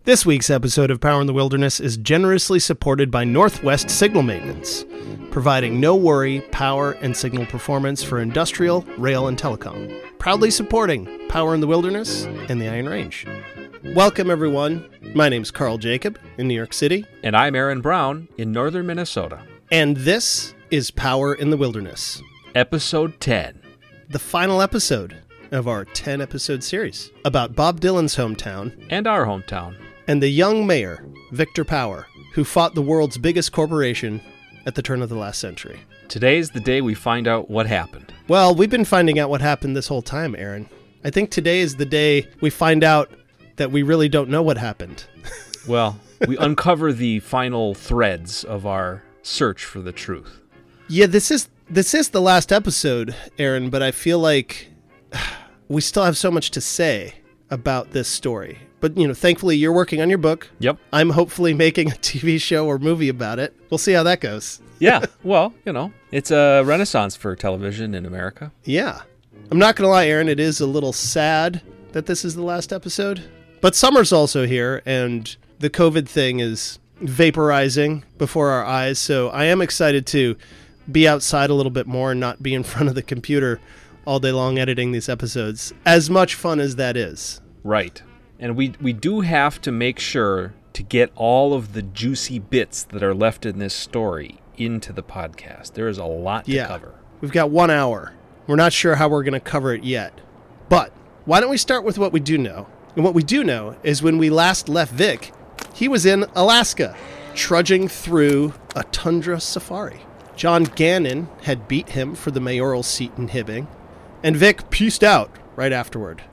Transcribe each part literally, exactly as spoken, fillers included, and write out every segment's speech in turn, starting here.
This week's episode of Power in the Wilderness is generously supported by Northwest Signal Maintenance, providing no-worry power and signal performance for industrial, rail, and telecom. Proudly supporting Power in the Wilderness and the Iron Range. Welcome, everyone. My name's Carl Jacob in New York City. And I'm Aaron Brown in northern Minnesota. And this is Power in the Wilderness. Episode ten. The final episode of our ten-episode series about Bob Dylan's hometown. And our hometown. And the young mayor, Victor Power, who fought the world's biggest corporation at the turn of the last century. Today's the day we find out what happened. Well, we've been finding out what happened this whole time, Aaron. I think today is the day we find out that we really don't know what happened. Well, we uncover the final threads of our search for the truth. Yeah, this is this is the last episode, Aaron, but I feel like we still have so much to say about this story. But, you know, thankfully you're working on your book. Yep. I'm hopefully making a T V show or movie about it. We'll see how that goes. Yeah, well, you know, it's a renaissance for television in America. Yeah. I'm not going to lie, Aaron, it is a little sad that this is the last episode. But summer's also here, and the COVID thing is vaporizing before our eyes. So I am excited to be outside a little bit more and not be in front of the computer all day long editing these episodes, as much fun as that is. Right. And we, we do have to make sure to get all of the juicy bits that are left in this story into the podcast. There is a lot to yeah. cover. We've got one hour. We're not sure how we're going to cover it yet. But why don't we start with what we do know? And what we do know is when we last left Vic, he was in Alaska, trudging through a tundra safari. John Gannon had beat him for the mayoral seat in Hibbing, and Vic pieced out right afterward.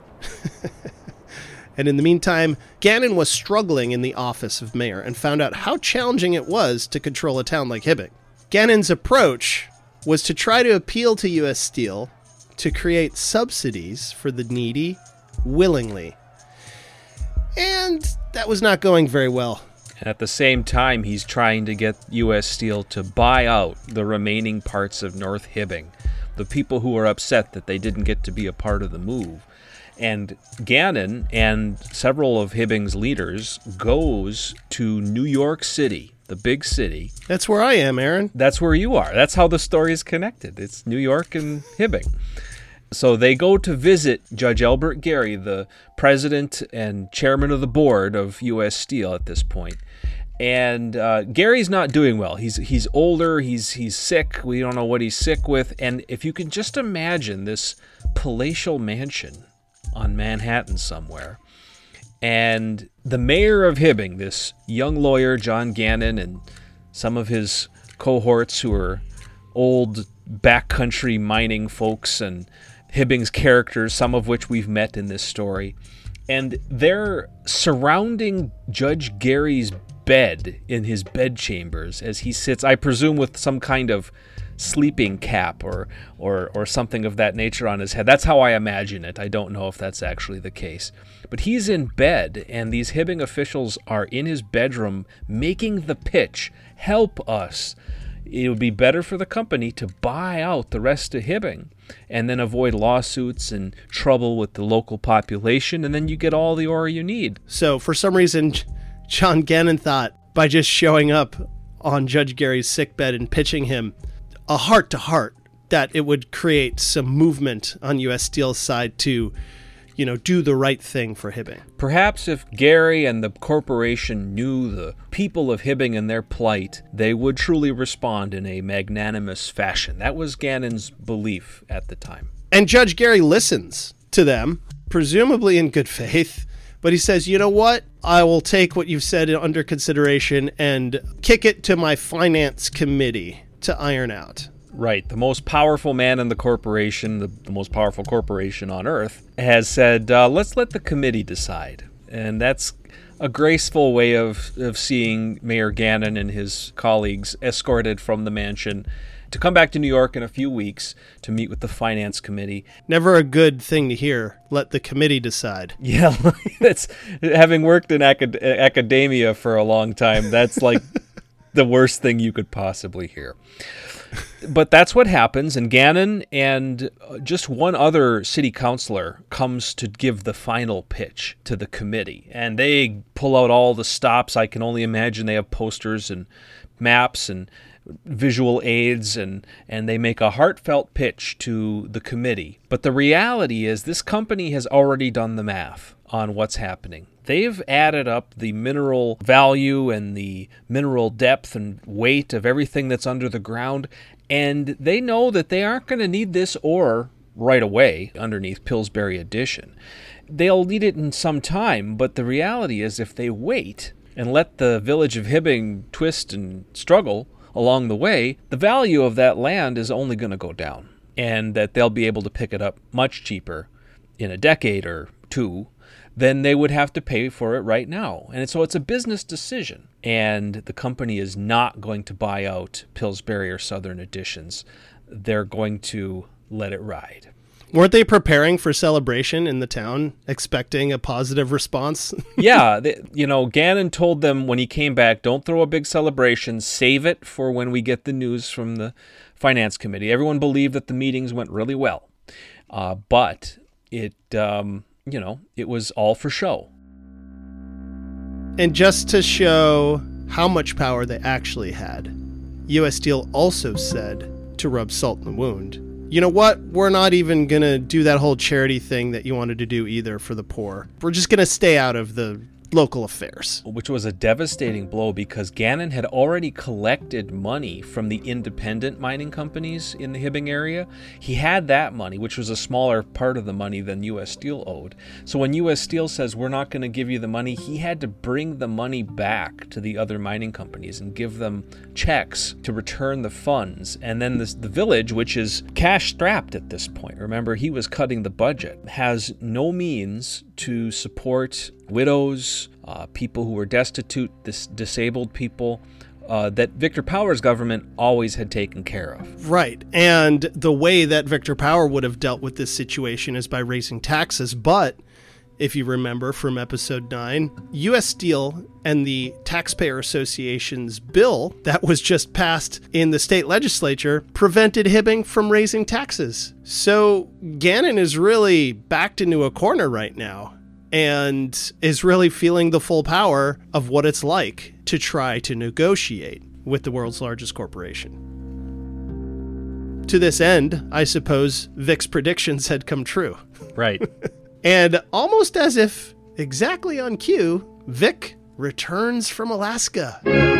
And in the meantime, Gannon was struggling in the office of mayor and found out how challenging it was to control a town like Hibbing. Gannon's approach was to try to appeal to U S Steel to create subsidies for the needy willingly. And that was not going very well. And at the same time, he's trying to get U S Steel to buy out the remaining parts of North Hibbing, the people who were upset that they didn't get to be a part of the move. And Gannon and several of Hibbing's leaders goes to New York City, the big city. That's where I am, Aaron. That's where you are. That's how the story is connected. It's New York and Hibbing. So they go to visit Judge Elbert Gary, the president and chairman of the board of U S Steel at this point. And uh, Gary's not doing well. He's he's older. He's he's sick. We don't know what he's sick with. And if you can just imagine this palatial mansion on Manhattan somewhere, and the mayor of Hibbing, this young lawyer, John Gannon, and some of his cohorts who are old backcountry mining folks and Hibbing's characters, some of which we've met in this story, and they're surrounding Judge Gary's bed in his bedchambers as he sits, I presume, with some kind of sleeping cap or, or or something of that nature on his head. That's how I imagine it. I don't know if that's actually the case. But he's in bed, and these Hibbing officials are in his bedroom making the pitch, help us. It would be better for the company to buy out the rest of Hibbing and then avoid lawsuits and trouble with the local population, and then you get all the ore you need. So for some reason, John Gannon thought by just showing up on Judge Gary's sickbed and pitching him a heart-to-heart that it would create some movement on U S Steel's side to, you know, do the right thing for Hibbing. Perhaps if Gary and the corporation knew the people of Hibbing and their plight, they would truly respond in a magnanimous fashion. That was Gannon's belief at the time. And Judge Gary listens to them, presumably in good faith, but he says, you know what? I will take what you've said under consideration and kick it to my finance committee to iron out. Right. The most powerful man in the corporation, the, the most powerful corporation on earth, has said, uh, let's let the committee decide. And that's a graceful way of, of seeing Mayor Gannon and his colleagues escorted from the mansion to come back to New York in a few weeks to meet with the finance committee. Never a good thing to hear. Let the committee decide. Yeah, that's having worked in acad- academia for a long time, that's like the worst thing you could possibly hear. But that's what happens, and Gannon and just one other city councilor comes to give the final pitch to the committee. And they pull out all the stops. I can only imagine they have posters and maps and visual aids, and, and they make a heartfelt pitch to the committee. But the reality is this company has already done the math on what's happening. They've added up the mineral value and the mineral depth and weight of everything that's under the ground, and they know that they aren't going to need this ore right away underneath Pillsbury Addition. They'll need it in some time, but the reality is if they wait and let the village of Hibbing twist and struggle along the way, the value of that land is only going to go down, and that they'll be able to pick it up much cheaper in a decade or two than they would have to pay for it right now. And so it's a business decision. And the company is not going to buy out Pillsbury or Southern Additions. They're going to let it ride. Weren't they preparing for celebration in the town, expecting a positive response? Yeah. They, you know, Gannon told them when he came back, don't throw a big celebration. Save it for when we get the news from the finance committee. Everyone believed that the meetings went really well. Uh, but it... Um, you know, it was all for show. And just to show how much power they actually had, U S Steel also said to rub salt in the wound, you know what? We're not even going to do that whole charity thing that you wanted to do either for the poor. We're just going to stay out of the local affairs. Which was a devastating blow because Gannon had already collected money from the independent mining companies in the Hibbing area. He had that money, which was a smaller part of the money than U S Steel owed. So when U S Steel says, we're not going to give you the money, he had to bring the money back to the other mining companies and give them checks to return the funds. And then this, the village, which is cash-strapped at this point, remember, he was cutting the budget, has no means to support widows, uh, people who were destitute, dis- disabled people, uh, that Victor Power's government always had taken care of. Right. And the way that Victor Power would have dealt with this situation is by raising taxes. But if you remember from episode nine, U S Steel and the Taxpayer Association's bill that was just passed in the state legislature prevented Hibbing from raising taxes. So Gannon is really backed into a corner right now and is really feeling the full power of what it's like to try to negotiate with the world's largest corporation. To this end, I suppose Vic's predictions had come true. Right. And almost as if exactly on cue, Vic returns from Alaska.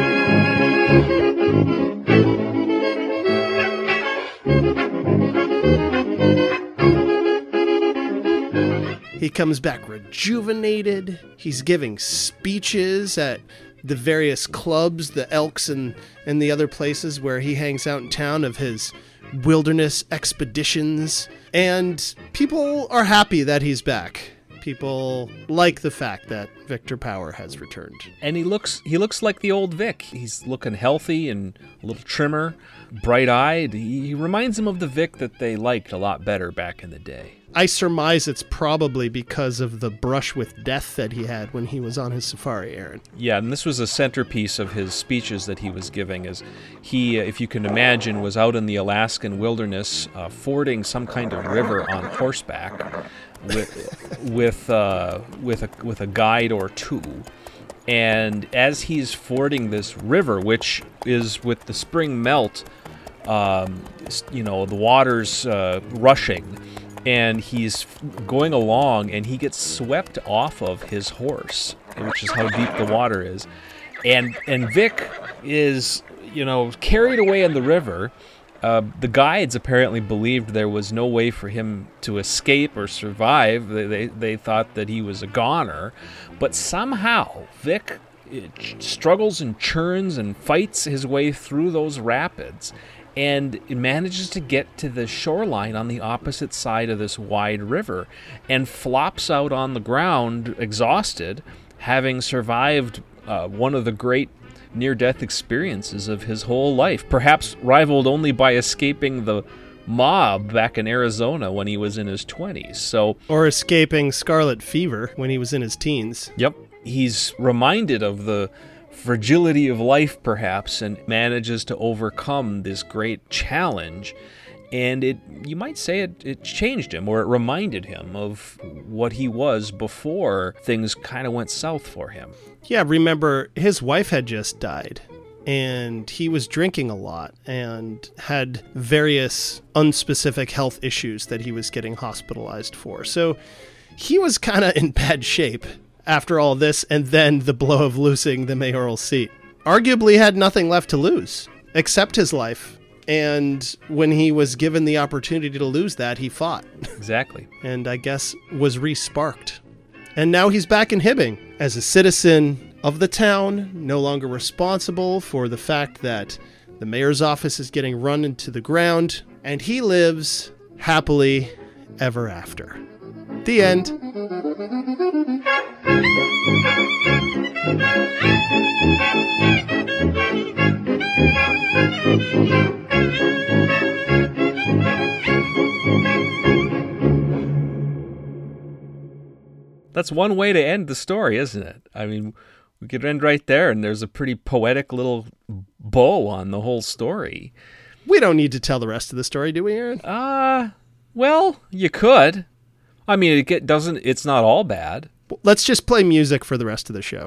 He comes back rejuvenated. He's giving speeches at the various clubs, the Elks and, and the other places where he hangs out in town of his wilderness expeditions. And people are happy that he's back. People like the fact that Victor Power has returned. And he looks he looks like the old Vic. He's looking healthy and a little trimmer, bright-eyed. He, he reminds him of the Vic that they liked a lot better back in the day. I surmise it's probably because of the brush with death that he had when he was on his safari errand. Yeah, and this was a centerpiece of his speeches that he was giving, as he, if you can imagine, was out in the Alaskan wilderness uh, fording some kind of river on horseback with with uh, with a with a guide or two. And as he's fording this river, which is with the spring melt, um, you know, the water's uh, rushing, and he's going along, and he gets swept off of his horse, which is how deep the water is. And and Vic is, you know, carried away in the river. Uh, the guides apparently believed there was no way for him to escape or survive. They, they, they thought that he was a goner. But somehow, Vic struggles and churns and fights his way through those rapids, and it manages to get to the shoreline on the opposite side of this wide river and flops out on the ground exhausted, having survived uh, one of the great near-death experiences of his whole life, perhaps rivaled only by escaping the mob back in Arizona when he was in his twenties. So, or escaping scarlet fever when he was in his teens. Yep. He's reminded of the fragility of life, perhaps, and manages to overcome this great challenge. And it, you might say it, it changed him, or it reminded him of what he was before things kind of went south for him. Yeah, remember, his wife had just died, and he was drinking a lot and had various unspecific health issues that he was getting hospitalized for. So he was kind of in bad shape after all this, and then the blow of losing the mayoral seat. Arguably had nothing left to lose, except his life. And when he was given the opportunity to lose that, he fought. Exactly. And I guess was re-sparked. And now he's back in Hibbing as a citizen of the town, no longer responsible for the fact that the mayor's office is getting run into the ground, and he lives happily ever after. The end. That's one way to end the story, isn't it? I mean, we could end right there, and there's a pretty poetic little bow on the whole story. We don't need to tell the rest of the story, do we, Aaron? Uh, well, you could. I mean, it get, doesn't. It's not all bad. Let's just play music for the rest of the show.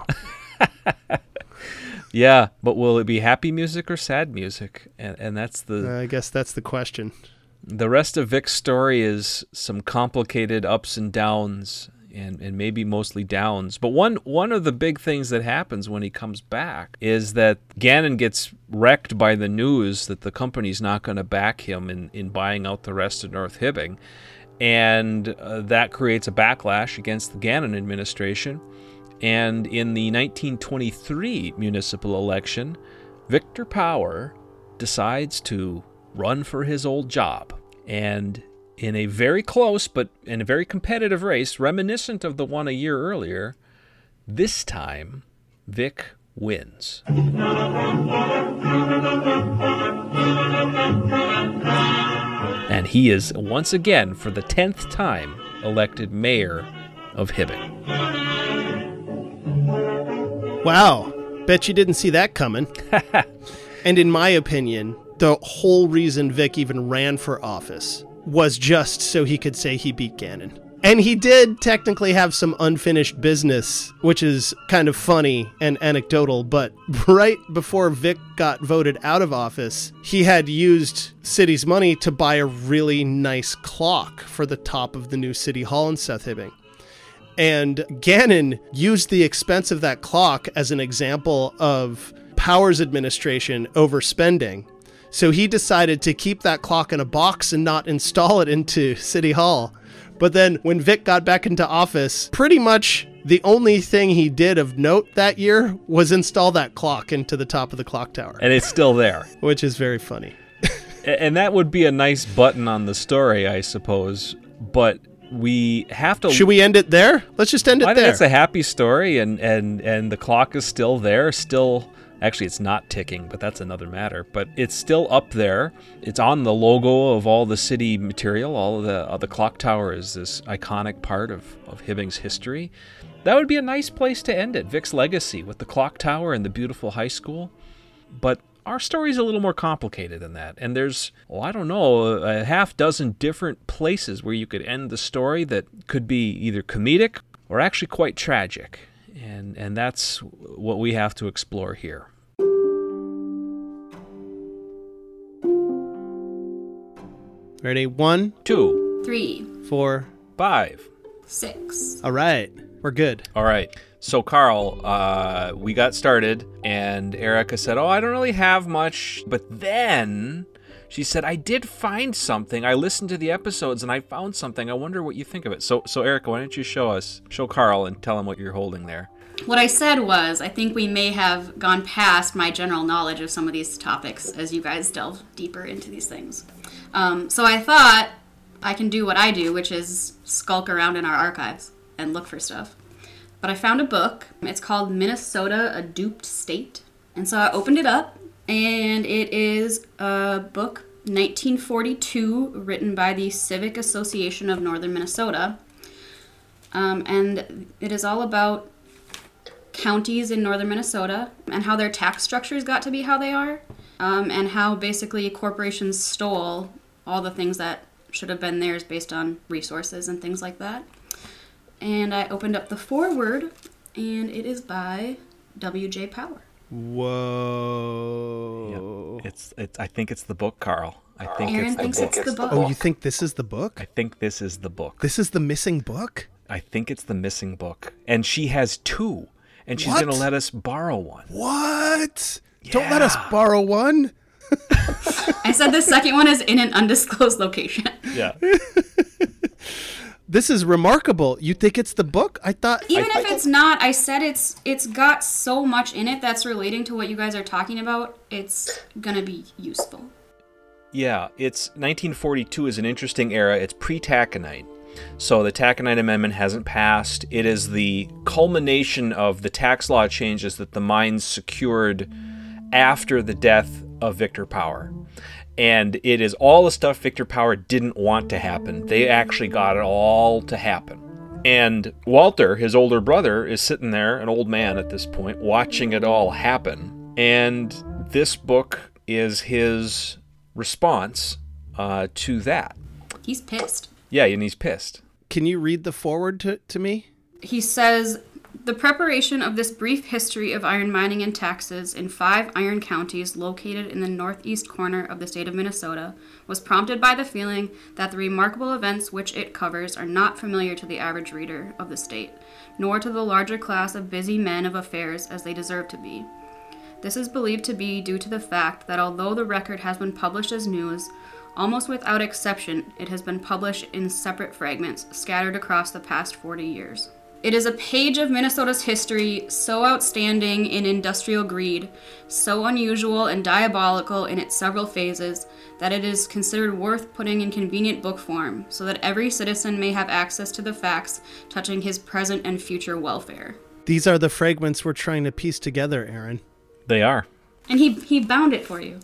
Yeah, but will it be happy music or sad music? And and that's the... Uh, I guess that's the question. The rest of Vic's story is some complicated ups and downs, and, and maybe mostly downs. But one one of the big things that happens when he comes back is that Gannon gets wrecked by the news that the company's not going to back him in, in buying out the rest of North Hibbing. And uh, that creates a backlash against the Gannon administration. And in the nineteen twenty-three municipal election, Victor Power decides to run for his old job. And in a very close but in a very competitive race, reminiscent of the one a year earlier, this time Vic wins. And he is once again, for the tenth time, elected mayor of Hibbing. Wow. Bet you didn't see that coming. And in my opinion, the whole reason Vic even ran for office was just so he could say he beat Gannon. And he did technically have some unfinished business, which is kind of funny and anecdotal, but right before Vic got voted out of office, he had used city's money to buy a really nice clock for the top of the new city hall in South Hibbing. And Gannon used the expense of that clock as an example of Power's administration overspending. So he decided to keep that clock in a box and not install it into City Hall. But then when Vic got back into office, pretty much the only thing he did of note that year was install that clock into the top of the clock tower. And it's still there. Which is very funny. And that would be a nice button on the story, I suppose. But we have to... Should we end it there? Let's just end it I there. think it's a happy story, and, and, and the clock is still there, still... Actually, it's not ticking, but that's another matter. But it's still up there. It's on the logo of all the city material. All of the uh, the clock tower is this iconic part of, of Hibbing's history. That would be a nice place to end it. Vic's legacy with the clock tower and the beautiful high school. But our story's a little more complicated than that. And there's, well, I don't know, a half dozen different places where you could end the story that could be either comedic or actually quite tragic. And and that's what we have to explore here. Ready? One, Two, Three, four, five. six. all right. We're good. All right. So, Carl, uh, we got started, and Erica said, oh, I don't really have much. But then she said, I did find something. I listened to the episodes, and I found something. I wonder what you think of it. So, so Erica, why don't you show us, show Carl, and tell him what you're holding there. What I said was, I think we may have gone past my general knowledge of some of these topics as you guys delve deeper into these things. Um, so I thought I can do what I do, which is skulk around in our archives and look for stuff. But I found a book. It's called Minnesota, A Duped State. And so I opened it up, and it is a book, nineteen forty-two, written by the Civic Association of Northern Minnesota. Um, and it is all about counties in northern Minnesota and how their tax structures got to be how they are, um, and how basically corporations stole all the things that should have been theirs based on resources and things like that. And I opened up the foreword, and it is by W J Power. Whoa. Yeah. It's, it's, I think it's the book, Carl. I think Aaron it's the thinks book. it's the book. Oh, you think this is the book? I think this is the book. This is the missing book? I think it's the missing book. And she has two. And she's What? going to let us borrow one. What? Don't let us Yeah. borrow one. I said the second one is in an undisclosed location. Yeah. This is remarkable. You think it's the book? I thought... Even I- if it's not, I said it's it's got so much in it that's relating to what you guys are talking about. It's gonna be useful. Yeah, it's nineteen forty-two is an interesting era. It's pre-Taconite. So the Taconite Amendment hasn't passed. It is the culmination of the tax law changes that the mines secured after the death of Victor Power. And it is all the stuff Victor Power didn't want to happen. They actually got it all to happen. And Walter, his older brother, is sitting there, an old man at this point, watching it all happen. And this book is his response uh, to that. He's pissed. Yeah, and he's pissed. Can you read the forward to, to me? He says, the preparation of this brief history of iron mining and taxes in five iron counties located in the northeast corner of the state of Minnesota was prompted by the feeling that the remarkable events which it covers are not familiar to the average reader of the state, nor to the larger class of busy men of affairs as they deserve to be. This is believed to be due to the fact that although the record has been published as news, almost without exception, it has been published in separate fragments scattered across the past forty years. It is a page of Minnesota's history so outstanding in industrial greed, so unusual and diabolical in its several phases, that it is considered worth putting in convenient book form, so that every citizen may have access to the facts touching his present and future welfare. These are the fragments we're trying to piece together, Aaron. They are. And he he bound it for you.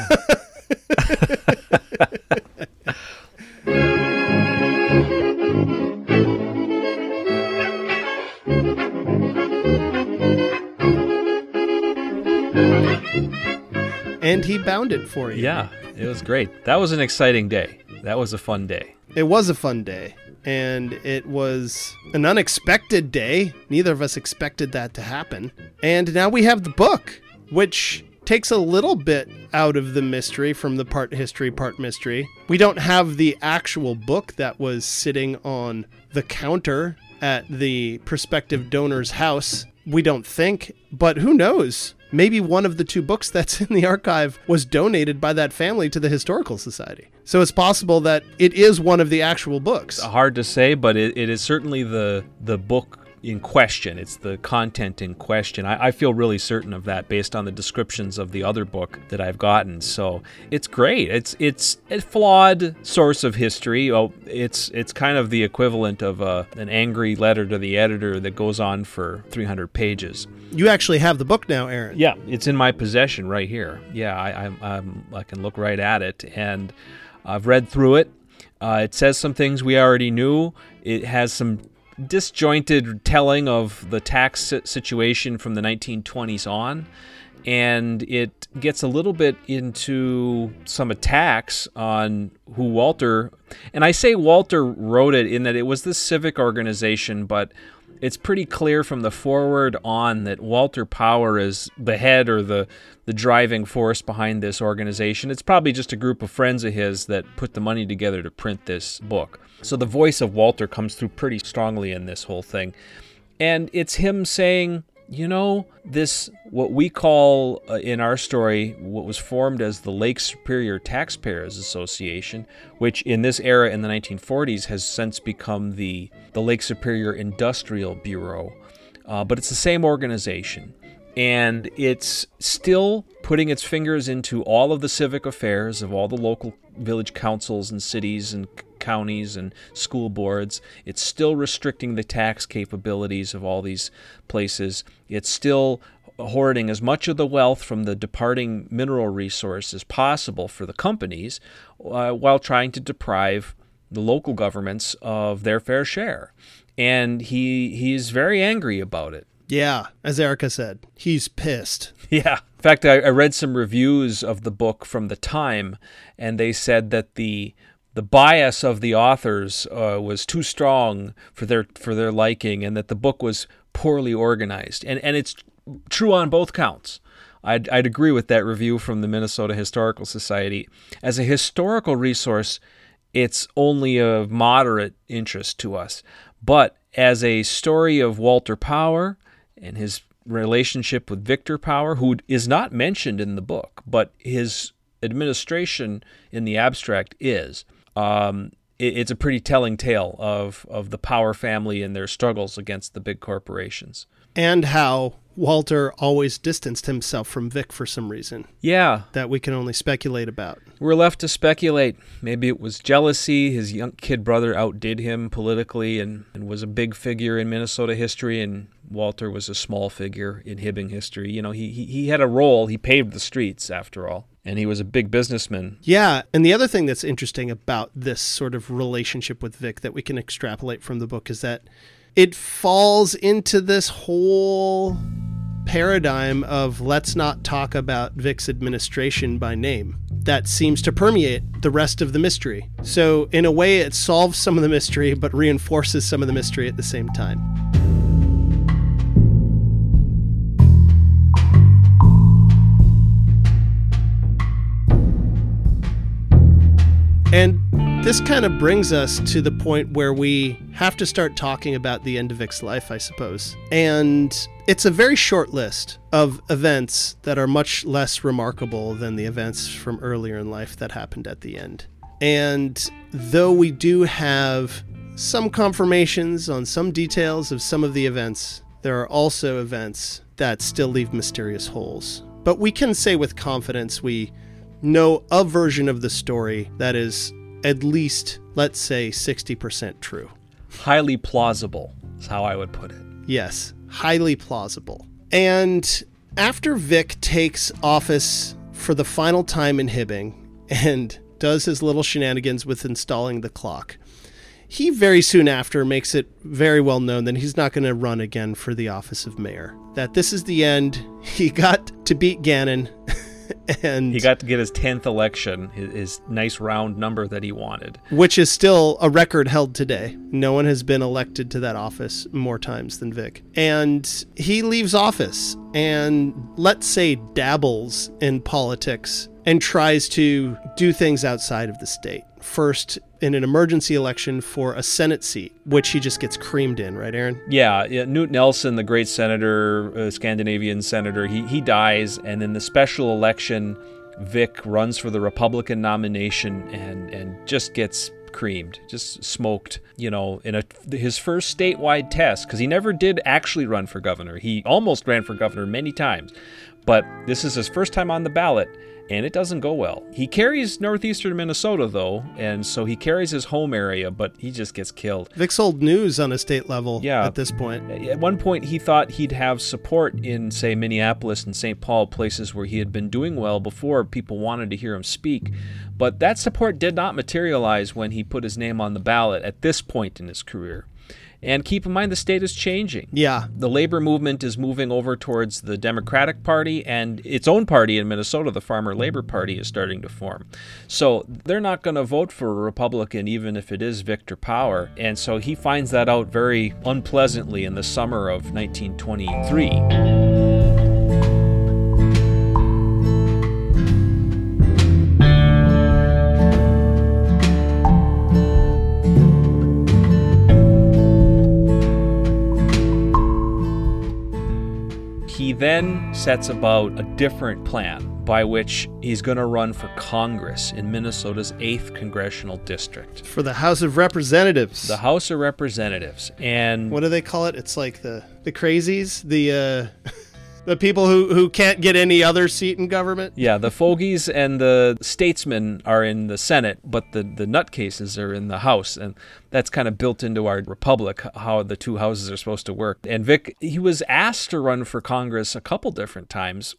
And he bound it for you. Yeah, it was great. That was an exciting day. That was a fun day. It was a fun day. And it was an unexpected day. Neither of us expected that to happen. And now we have the book, which takes a little bit out of the mystery from the part history, part mystery. We don't have the actual book that was sitting on the counter at the prospective donor's house. We don't think, but who knows? Maybe one of the two books that's in the archive was donated by that family to the Historical Society. So it's possible that it is one of the actual books. Hard to say, but it, it is certainly the the book in question. It's the content in question. I, I feel really certain of that based on the descriptions of the other book that I've gotten. So it's great. It's it's a flawed source of history. Oh, it's it's kind of the equivalent of a, an angry letter to the editor that goes on for three hundred pages. You actually have the book now, Aaron. Yeah, it's in my possession right here. Yeah, I I'm, I'm, I can look right at it, and I've read through it. Uh, it says some things we already knew. It has some disjointed telling of the tax situation from the nineteen twenties on, and it gets a little bit into some attacks on who Walter, and I say Walter wrote it in that it was this civic organization, but it's pretty clear from the forward on that Walter Power is the head or the, the driving force behind this organization. It's probably just a group of friends of his that put the money together to print this book. So the voice of Walter comes through pretty strongly in this whole thing. And it's him saying, you know, this, what we call uh, in our story, what was formed as the Lake Superior Taxpayers Association, which in this era in the nineteen forties has since become the, the Lake Superior Industrial Bureau. Uh, but it's the same organization. And it's still putting its fingers into all of the civic affairs of all the local village councils and cities and counties and school boards. It's still restricting the tax capabilities of all these places. It's still hoarding as much of the wealth from the departing mineral resource as possible for the companies, uh, while trying to deprive the local governments of their fair share. And he he's very angry about it. Yeah, as Erica said, he's pissed. Yeah. In fact, I, I read some reviews of the book from the time, and they said that the the bias of the authors uh, was too strong for their for their liking, and that the book was poorly organized. And and it's true on both counts. I'd, I'd agree with that review from the Minnesota Historical Society. As a historical resource, it's only of moderate interest to us. But as a story of Walter Power and his relationship with Victor Power, who is not mentioned in the book, but his administration in the abstract is, um, it, it's a pretty telling tale of, of the Power family and their struggles against the big corporations. And how Walter always distanced himself from Vic for some reason. Yeah. That we can only speculate about. We're left to speculate. Maybe it was jealousy. His young kid brother outdid him politically and, and was a big figure in Minnesota history, and Walter was a small figure in Hibbing history. You know, he, he, he had a role. He paved the streets, after all, and he was a big businessman. Yeah, and the other thing that's interesting about this sort of relationship with Vic that we can extrapolate from the book is that it falls into this whole paradigm of let's not talk about Vic's administration by name. That seems to permeate the rest of the mystery. So in a way, it solves some of the mystery, but reinforces some of the mystery at the same time. And this kind of brings us to the point where we have to start talking about the end of Vic's life, I suppose. And it's a very short list of events that are much less remarkable than the events from earlier in life that happened at the end. And though we do have some confirmations on some details of some of the events, there are also events that still leave mysterious holes. But we can say with confidence we know a version of the story that is at least, let's say, sixty percent true. Highly plausible is how I would put it. Yes, highly plausible. And after Vic takes office for the final time in Hibbing and does his little shenanigans with installing the clock, he very soon after makes it very well known that he's not going to run again for the office of mayor. That this is the end. He got to beat Gannon. And he got to get his tenth election, his, his nice round number that he wanted. Which is still a record held today. No one has been elected to that office more times than Vic. And he leaves office and, let's say, dabbles in politics and tries to do things outside of the state. First, in an emergency election for a Senate seat, which he just gets creamed in, right, Aaron? Yeah, yeah. Knut Nelson, the great senator, uh, Scandinavian senator, he, he dies, and in the special election, Vic runs for the Republican nomination and, and just gets creamed, just smoked, you know, in a his first statewide test, because he never did actually run for governor. He almost ran for governor many times, but this is his first time on the ballot, and it doesn't go well. He carries northeastern Minnesota, though, and so he carries his home area, but he just gets killed. Vic's old news on a state level yeah. at this point. At one point, he thought he'd have support in, say, Minneapolis and Saint Paul, places where he had been doing well before people wanted to hear him speak. But that support did not materialize when he put his name on the ballot at this point in his career. And keep in mind, the state is changing. Yeah. The labor movement is moving over towards the Democratic Party, and its own party in Minnesota, the Farmer Labor Party, is starting to form. So they're not going to vote for a Republican, even if it is Victor Power. And so he finds that out very unpleasantly in the summer of nineteen twenty-three. He then sets about a different plan by which he's going to run for Congress in Minnesota's eighth Congressional District. For the House of Representatives. The House of Representatives. And what do they call it? It's like the, the crazies, the uh, the people who, who can't get any other seat in government. Yeah, the fogies and the statesmen are in the Senate, but the, the nutcases are in the House. And that's kind of built into our republic, how the two houses are supposed to work. And Vic, he was asked to run for Congress a couple different times.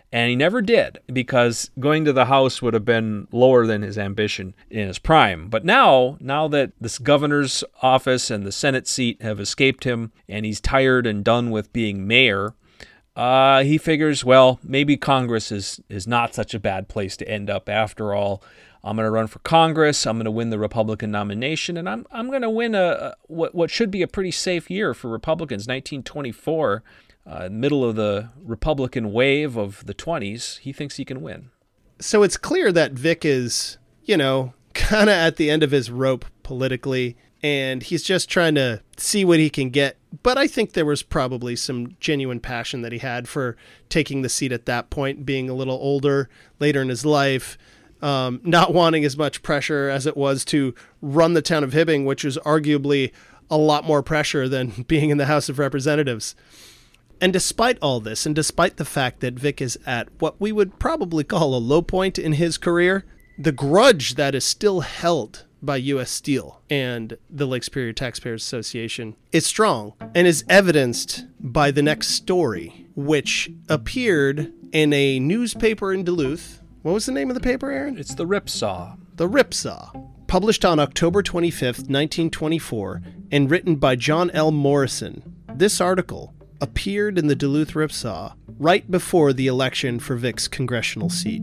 And he never did, because going to the House would have been lower than his ambition in his prime. But now, now that this governor's office and the Senate seat have escaped him, and he's tired and done with being mayor, uh, he figures, well, maybe Congress is, is not such a bad place to end up after all. I'm going to run for Congress. I'm going to win the Republican nomination, and I'm I'm going to win a, a what what should be a pretty safe year for Republicans. nineteen twenty-four, uh, middle of the Republican wave of the twenties. He thinks he can win. So it's clear that Vic is, you know, kind of at the end of his rope politically, and he's just trying to see what he can get. But I think there was probably some genuine passion that he had for taking the seat at that point, being a little older later in his life. Um, not wanting as much pressure as it was to run the town of Hibbing, which was arguably a lot more pressure than being in the House of Representatives. And despite all this, and despite the fact that Vic is at what we would probably call a low point in his career, the grudge that is still held by U S Steel and the Lake Superior Taxpayers Association is strong and is evidenced by the next story, which appeared in a newspaper in Duluth. What was the name of the paper, Aaron? It's the Ripsaw. The Ripsaw. Published on October twenty-fifth, nineteen twenty-four, and written by John L. Morrison. This article appeared in the Duluth Ripsaw right before the election for Vic's congressional seat.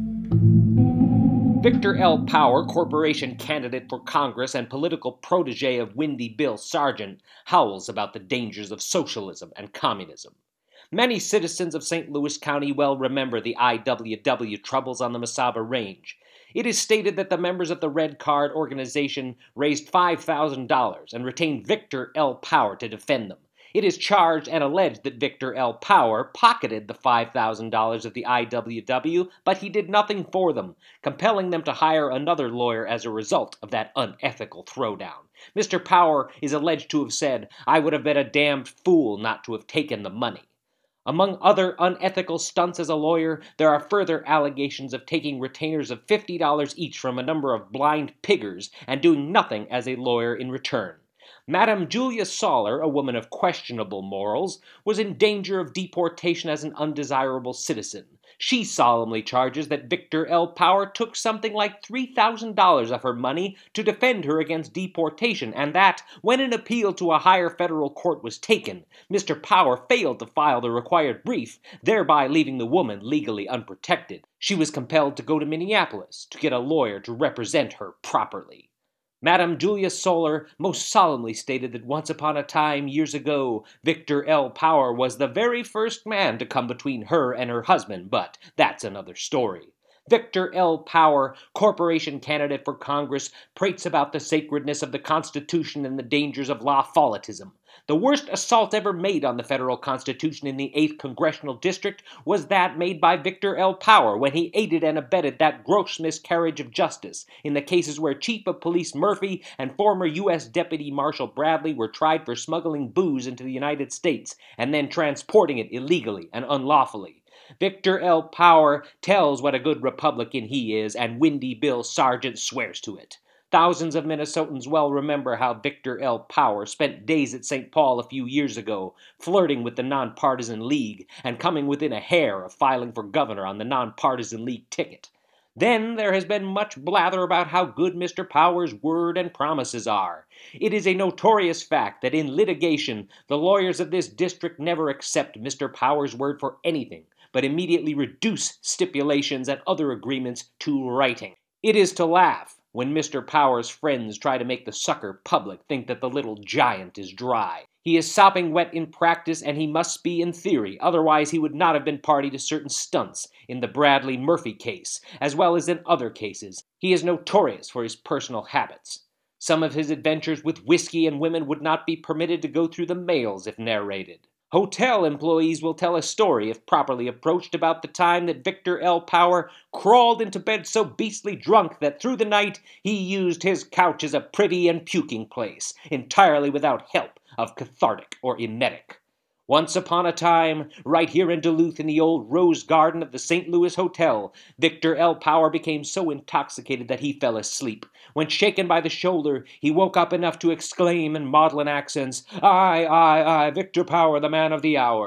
Victor L. Power, corporation candidate for Congress and political protege of Windy Bill Sargent, howls about the dangers of socialism and communism. Many citizens of Saint Louis County well remember the I W W troubles on the Mesaba Range. It is stated that the members of the Red Card organization raised five thousand dollars and retained Victor L. Power to defend them. It is charged and alleged that Victor L. Power pocketed the five thousand dollars of the I W W, but he did nothing for them, compelling them to hire another lawyer as a result of that unethical throwdown. Mister Power is alleged to have said, "I would have been a damned fool not to have taken the money." Among other unethical stunts as a lawyer, there are further allegations of taking retainers of fifty dollars each from a number of blind piggers and doing nothing as a lawyer in return. Madame Julia Soller, a woman of questionable morals, was in danger of deportation as an undesirable citizen. She solemnly charges that Victor L. Power took something like three thousand dollars of her money to defend her against deportation, and that, when an appeal to a higher federal court was taken, Mister Power failed to file the required brief, thereby leaving the woman legally unprotected. She was compelled to go to Minneapolis to get a lawyer to represent her properly. Madame Julia Soller most solemnly stated that once upon a time, years ago, Victor L. Power was the very first man to come between her and her husband, but that's another story. Victor L. Power, corporation candidate for Congress, prates about the sacredness of the Constitution and the dangers of lawfolitism. The worst assault ever made on the federal Constitution in the eighth Congressional District was that made by Victor L. Power when he aided and abetted that gross miscarriage of justice in the cases where Chief of Police Murphy and former U S Deputy Marshal Bradley were tried for smuggling booze into the United States and then transporting it illegally and unlawfully. Victor L. Power tells what a good Republican he is, and Windy Bill Sargent swears to it. Thousands of Minnesotans well remember how Victor L. Power spent days at Saint Paul a few years ago, flirting with the Nonpartisan League and coming within a hair of filing for governor on the Nonpartisan League ticket. Then there has been much blather about how good Mister Power's word and promises are. It is a notorious fact that in litigation, the lawyers of this district never accept Mister Power's word for anything, but immediately reduce stipulations and other agreements to writing. It is to laugh when Mister Power's friends try to make the sucker public think that the little giant is dry. He is sopping wet in practice, and he must be in theory, otherwise he would not have been party to certain stunts in the Bradley Murphy case, as well as in other cases. He is notorious for his personal habits. Some of his adventures with whiskey and women would not be permitted to go through the mails if narrated. Hotel employees will tell a story, if properly approached, about the time that Victor L. Power crawled into bed so beastly drunk that through the night he used his couch as a privy and puking place, entirely without help of cathartic or emetic. Once upon a time, right here in Duluth in the old rose garden of the Saint Louis Hotel, Victor L. Power became so intoxicated that he fell asleep. When shaken by the shoulder, he woke up enough to exclaim in maudlin accents, "I, I, I, Victor Power, the man of the hour."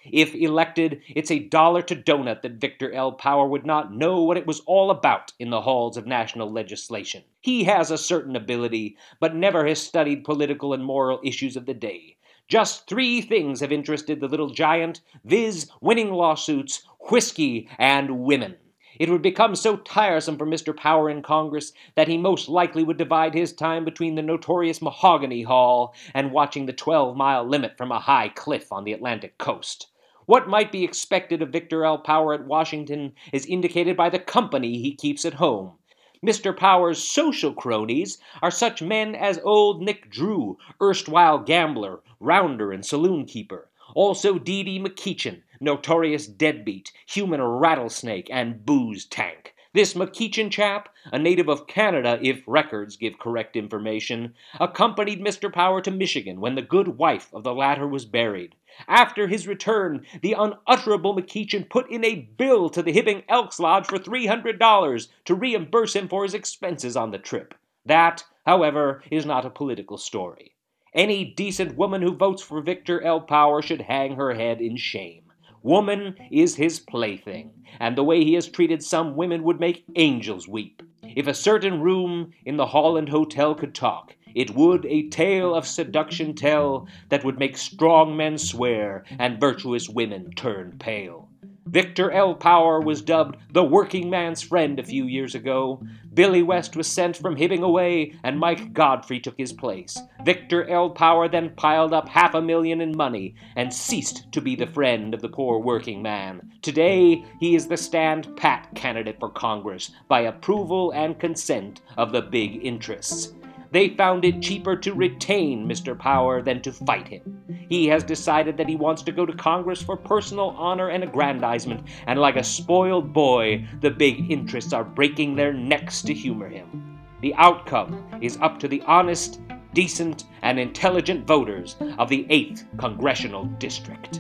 If elected, it's a dollar to donut that Victor L. Power would not know what it was all about in the halls of national legislation. He has a certain ability, but never has studied political and moral issues of the day. Just three things have interested the little giant, viz. Winning lawsuits, whiskey, and women. It would become so tiresome for Mister Power in Congress that he most likely would divide his time between the notorious Mahogany Hall and watching the twelve-mile limit from a high cliff on the Atlantic coast. What might be expected of Victor L. Power at Washington is indicated by the company he keeps at home. Mister Power's social cronies are such men as old Nick Drew, erstwhile gambler, rounder, and saloon keeper. Also Dee Dee McKeechin, notorious deadbeat, human rattlesnake, and booze tank. This McKeechin chap, a native of Canada if records give correct information, accompanied Mister Power to Michigan when the good wife of the latter was buried. After his return, the unutterable McKeechin put in a bill to the Hibbing Elks Lodge for three hundred dollars to reimburse him for his expenses on the trip. That, however, is not a political story. Any decent woman who votes for Victor L. Power should hang her head in shame. Woman is his plaything, and the way he has treated some women would make angels weep. If a certain room in the Holland Hotel could talk, it would a tale of seduction tell that would make strong men swear and virtuous women turn pale. Victor L. Power was dubbed the working man's friend a few years ago. Billy West was sent from Hibbing away, and Mike Godfrey took his place. Victor L. Power then piled up half a million in money and ceased to be the friend of the poor working man. Today, he is the stand-pat candidate for Congress by approval and consent of the big interests. They found it cheaper to retain Mister Power than to fight him. He has decided that he wants to go to Congress for personal honor and aggrandizement, and like a spoiled boy, the big interests are breaking their necks to humor him. The outcome is up to the honest, decent, and intelligent voters of the eighth Congressional District.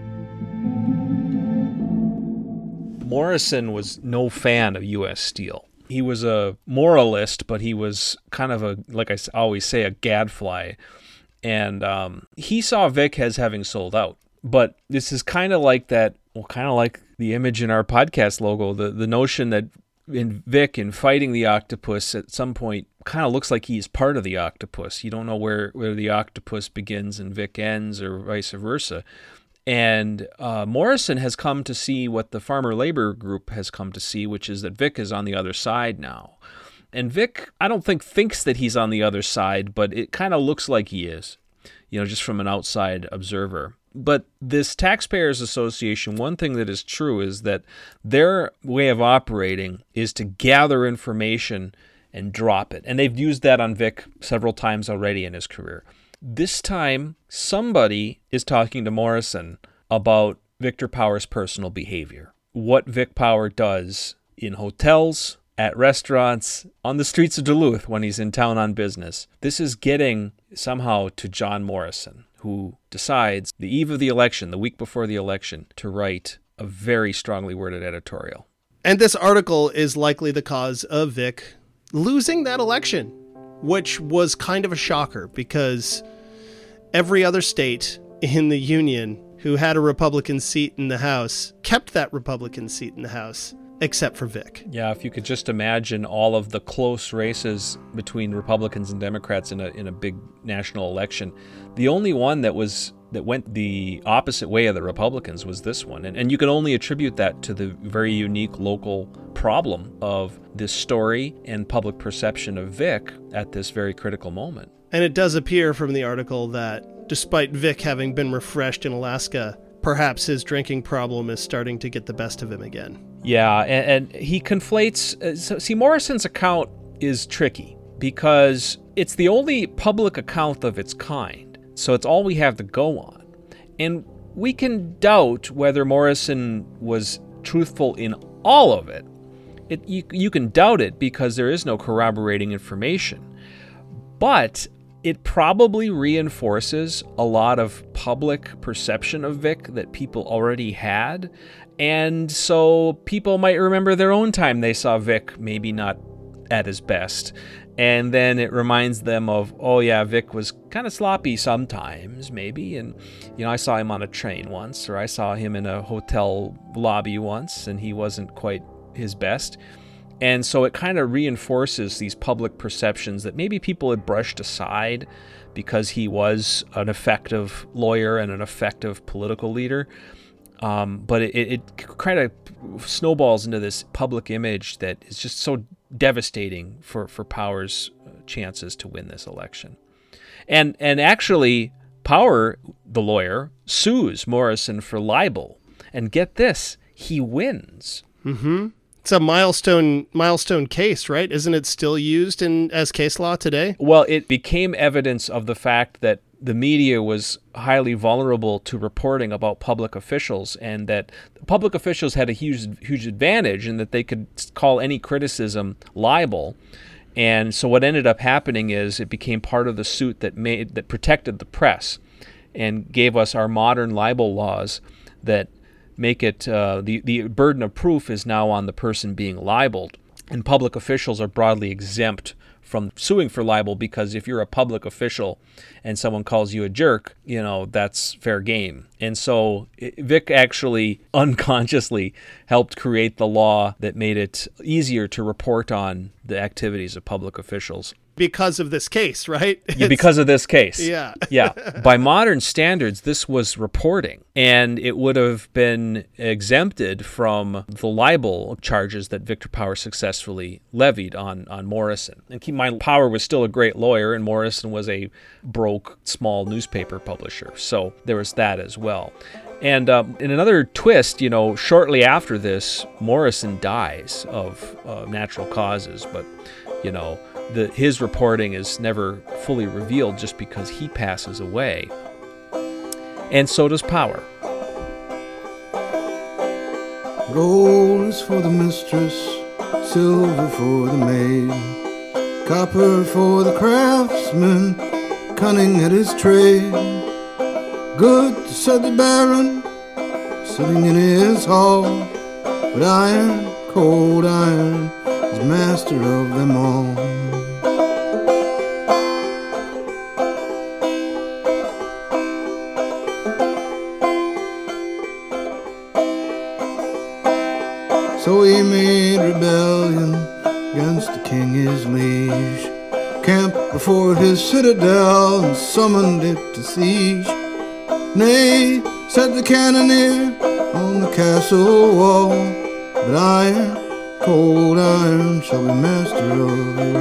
Morrison was no fan of U S Steel. He was a moralist, but he was kind of a, like I always say, a gadfly. And um, he saw Vic as having sold out. But this is kind of like that, well, kind of like the image in our podcast logo, the, the notion that in Vic, in fighting the octopus, at some point kind of looks like he's part of the octopus. You don't know where, where the octopus begins and Vic ends, or vice versa. And uh, Morrison has come to see what the Farmer Labor Group has come to see, which is that Vic is on the other side now. And Vic, I don't think thinks that he's on the other side, but it kind of looks like he is, you know, just from an outside observer. But this Taxpayers Association, one thing that is true is that their way of operating is to gather information and drop it. And they've used that on Vic several times already in his career. This time, somebody is talking to Morrison about Victor Power's personal behavior. What Vic Power does in hotels, at restaurants, on the streets of Duluth when he's in town on business. This is getting somehow to John Morrison, who decides the eve of the election, the week before the election, to write a very strongly worded editorial. And this article is likely the cause of Vic losing that election, which was kind of a shocker because every other state in the Union who had a Republican seat in the House kept that Republican seat in the House, except for Vic. Yeah, if you could just imagine all of the close races between Republicans and Democrats in a in a big national election, the only one that was that went the opposite way of the Republicans was this one. And, and you can only attribute that to the very unique local problem of this story and public perception of Vic at this very critical moment. And it does appear from the article that despite Vic having been refreshed in Alaska, perhaps his drinking problem is starting to get the best of him again. Yeah, and, and he conflates... Uh, so, see, Morrison's account is tricky because it's the only public account of its kind. So it's all we have to go on. And we can doubt whether Morrison was truthful in all of it. It you, you can doubt it because there is no corroborating information. But it probably reinforces a lot of public perception of Vic that people already had. And so people might remember their own time they saw Vic maybe not at his best. And then it reminds them of, oh yeah, Vic was kind of sloppy sometimes, maybe. And, you know, I saw him on a train once, or I saw him in a hotel lobby once, and he wasn't quite his best. And so it kind of reinforces these public perceptions that maybe people had brushed aside because he was an effective lawyer and an effective political leader. Um, but it, it kind of snowballs into this public image that is just so devastating for, for Power's chances to win this election. And and actually, Power, the lawyer, sues Morrison for libel. And get this, he wins. Mm-hmm. It's a milestone milestone case, right? Isn't it still used in as case law today? Well, it became evidence of the fact that the media was highly vulnerable to reporting about public officials, and that public officials had a huge huge advantage in that they could call any criticism libel. And so what ended up happening is it became part of the suit that made that protected the press and gave us our modern libel laws that make it uh, the, the burden of proof is now on the person being libeled. And public officials are broadly exempt from suing for libel, because if you're a public official and someone calls you a jerk, you know, that's fair game. And so Vic actually unconsciously helped create the law that made it easier to report on the activities of public officials. Because of this case, right? Yeah, because of this case. Yeah. Yeah. By modern standards, this was reporting, and it would have been exempted from the libel charges that Victor Power successfully levied on, on Morrison. And keep in mind, Power was still a great lawyer, and Morrison was a broke, small newspaper publisher. So there was that as well. And um, in another twist, you know, shortly after this, Morrison dies of uh, natural causes, but, you know, The, his reporting is never fully revealed just because he passes away. And so does Power. Gold is for the mistress, silver for the maid, copper for the craftsman, cunning at his trade. Good, said the baron, sitting in his hall, but iron, cold iron, is master of them all. So he made rebellion against the king his liege, camped before his citadel and summoned it to siege. Nay, said the cannoneer on the castle wall, but iron, cold iron, shall be master of it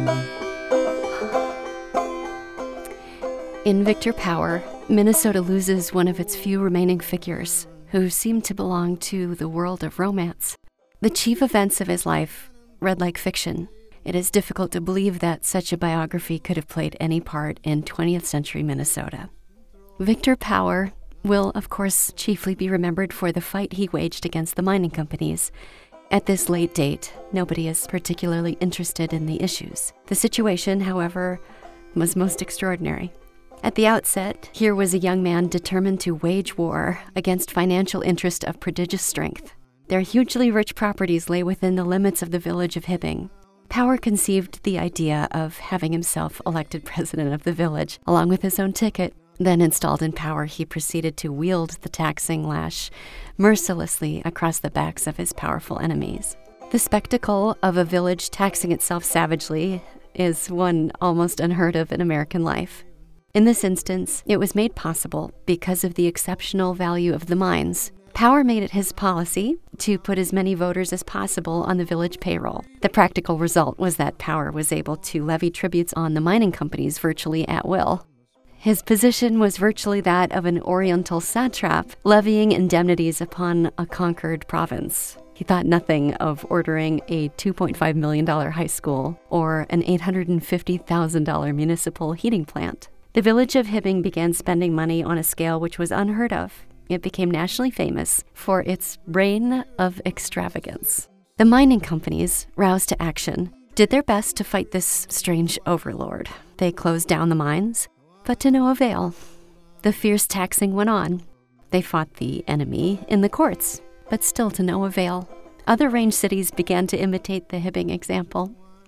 all. In Victor Power, Minnesota loses one of its few remaining figures who seem to belong to the world of romance. The chief events of his life read like fiction. It is difficult to believe that such a biography could have played any part in twentieth century Minnesota. Victor Power will, of course, chiefly be remembered for the fight he waged against the mining companies. At this late date, nobody is particularly interested in the issues. The situation, however, was most extraordinary. At the outset, here was a young man determined to wage war against financial interest of prodigious strength. Their hugely rich properties lay within the limits of the village of Hibbing. Power conceived the idea of having himself elected president of the village, along with his own ticket. Then installed in power, he proceeded to wield the taxing lash mercilessly across the backs of his powerful enemies. The spectacle of a village taxing itself savagely is one almost unheard of in American life. In this instance, it was made possible because of the exceptional value of the mines. Power made it his policy to put as many voters as possible on the village payroll. The practical result was that Power was able to levy tributes on the mining companies virtually at will. His position was virtually that of an oriental satrap, levying indemnities upon a conquered province. He thought nothing of ordering a two point five million dollars high school or an eight hundred fifty thousand dollars municipal heating plant. The village of Hibbing began spending money on a scale which was unheard of. It became nationally famous for its reign of extravagance. The mining companies, roused to action, did their best to fight this strange overlord. They closed down the mines, but to no avail. The fierce taxing went on. They fought the enemy in the courts, but still to no avail. Other range cities began to imitate the Hibbing example.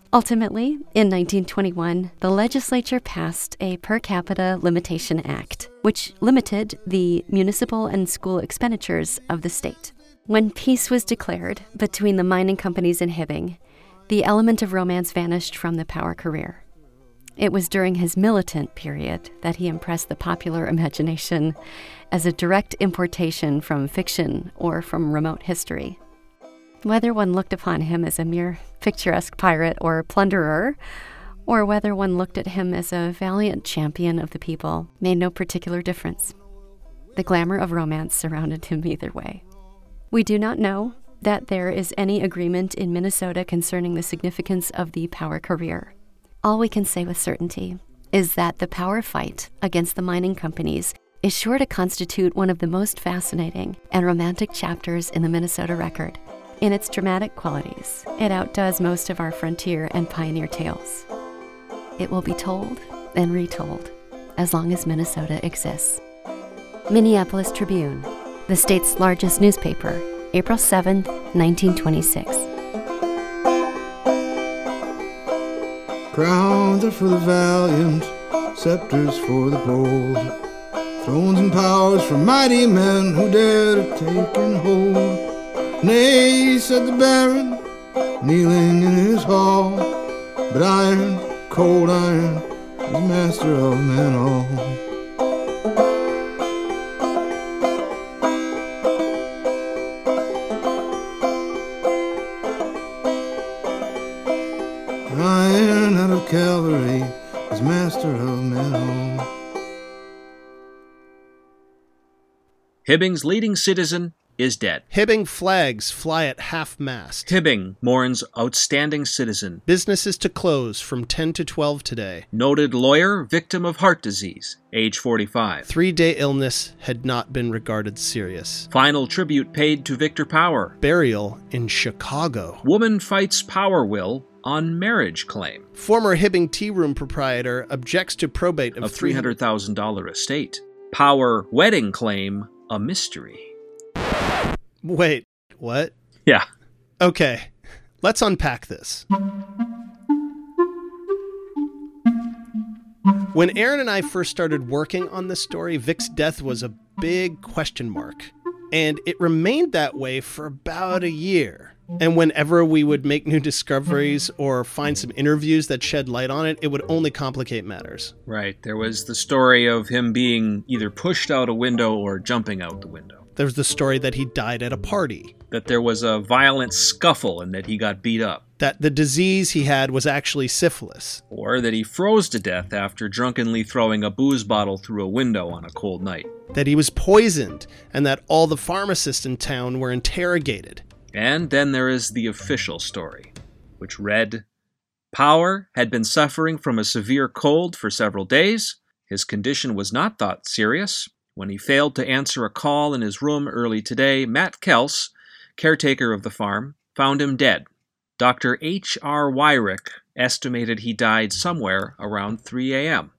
Ultimately, in nineteen twenty-one, the legislature passed a Per Capita Limitation Act, which limited the municipal and school expenditures of the state. When peace was declared between the mining companies in Hibbing, the element of romance vanished from the Power career. It was during his militant period that he impressed the popular imagination as a direct importation from fiction or from remote history. Whether one looked upon him as a mere picturesque pirate or plunderer, or whether one looked at him as a valiant champion of the people, made no particular difference. The glamour of romance surrounded him either way. We do not know that there is any agreement in Minnesota concerning the significance of the Power career. All we can say with certainty is that the power fight against the mining companies is sure to constitute one of the most fascinating and romantic chapters in the Minnesota record. In its dramatic qualities, it outdoes most of our frontier and pioneer tales. It will be told and retold as long as Minnesota exists. Minneapolis Tribune, the state's largest newspaper, April seventh, nineteen twenty-six. Crowns are for the valiant, scepters for the bold, thrones and powers for mighty men who dare to take and hold. Nay, said the Baron, kneeling in his hall, but iron, cold iron, is master of men all. Iron out of cavalry is master of men all. Hibbing's leading citizen is dead. Hibbing flags fly at half-mast. Hibbing mourns outstanding citizen. Businesses to close from ten to twelve today. Noted lawyer, victim of heart disease, age forty-five. Three-day illness had not been regarded serious. Final tribute paid to Victor Power. Burial in Chicago. Woman fights Power will on marriage claim. Former Hibbing Tea Room proprietor objects to probate of, of three hundred thousand dollars estate. Power wedding claim a mystery. Wait, what? Yeah. Okay, let's unpack this. When Aaron and I first started working on this story, Vic's death was a big question mark. And it remained that way for about a year. And whenever we would make new discoveries or find some interviews that shed light on it, it would only complicate matters. Right. There was the story of him being either pushed out a window or jumping out the window. There's the story that he died at a party. That there was a violent scuffle and that he got beat up. That the disease he had was actually syphilis. Or that he froze to death after drunkenly throwing a booze bottle through a window on a cold night. That he was poisoned and that all the pharmacists in town were interrogated. And then there is the official story, which read, Power had been suffering from a severe cold for several days. His condition was not thought serious. When he failed to answer a call in his room early today, Matt Kels, caretaker of the farm, found him dead. Doctor H R Wyrick estimated he died somewhere around three a.m.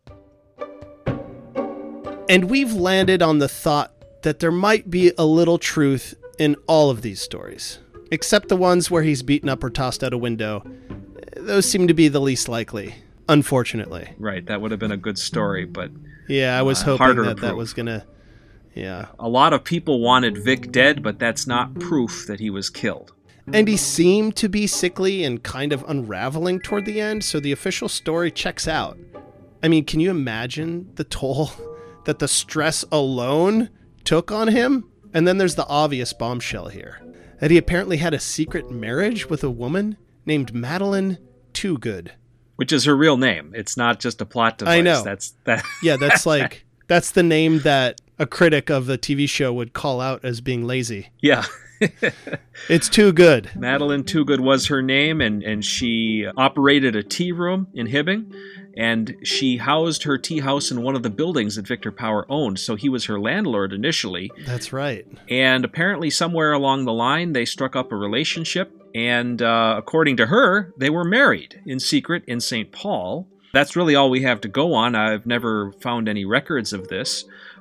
And we've landed on the thought that there might be a little truth in all of these stories, except the ones where he's beaten up or tossed out a window. Those seem to be the least likely, unfortunately. Right, that would have been a good story, but... Yeah, I was uh, hoping that that was going to... Yeah. A lot of people wanted Vic dead, but that's not proof that he was killed. And he seemed to be sickly and kind of unraveling toward the end, so the official story checks out. I mean, can you imagine the toll that the stress alone took on him? And then there's the obvious bombshell here, that he apparently had a secret marriage with a woman named Madeline Toogood. Which is her real name. It's not just a plot device. I know. That's that. Yeah, that's like, that's the name that a critic of the T V show would call out as being lazy. Yeah. It's too good. Madeline Toogood was her name, and, and she operated a tea room in Hibbing, and she housed her tea house in one of the buildings that Victor Power owned, so he was her landlord initially. That's right. And apparently somewhere along the line, they struck up a relationship, and uh, according to her, they were married in secret in Saint Paul. That's really all we have to go on. I've never found any records of this.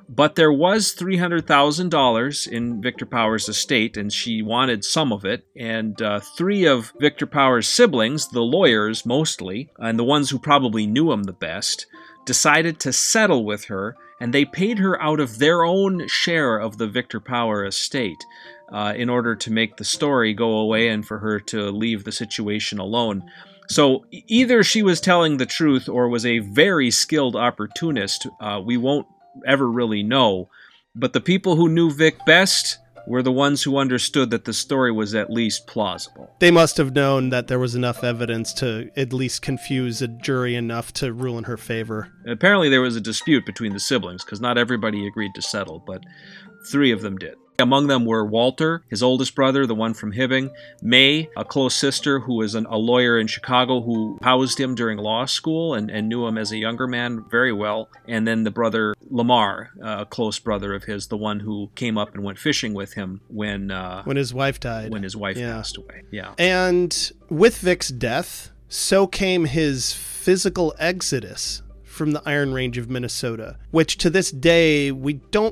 But there was three hundred thousand dollars in Victor Power's estate, and she wanted some of it. And uh, three of Victor Power's siblings, the lawyers mostly, and the ones who probably knew him the best, decided to settle with her, and they paid her out of their own share of the Victor Power estate uh, in order to make the story go away and for her to leave the situation alone. So either she was telling the truth or was a very skilled opportunist. Uh, we won't ever really know. But the people who knew Vic best were the ones who understood that the story was at least plausible. They must have known that there was enough evidence to at least confuse a jury enough to rule in her favor. Apparently there was a dispute between the siblings, because not everybody agreed to settle, but three of them did. Among them were Walter, his oldest brother, the one from Hibbing, May, a close sister who was an, a lawyer in Chicago who housed him during law school and, and knew him as a younger man very well, and then the brother Lamar, a close brother of his, the one who came up and went fishing with him when uh, when his wife died. When his wife yeah. passed away. Yeah. And with Vic's death, so came his physical exodus from the Iron Range of Minnesota, which to this day we don't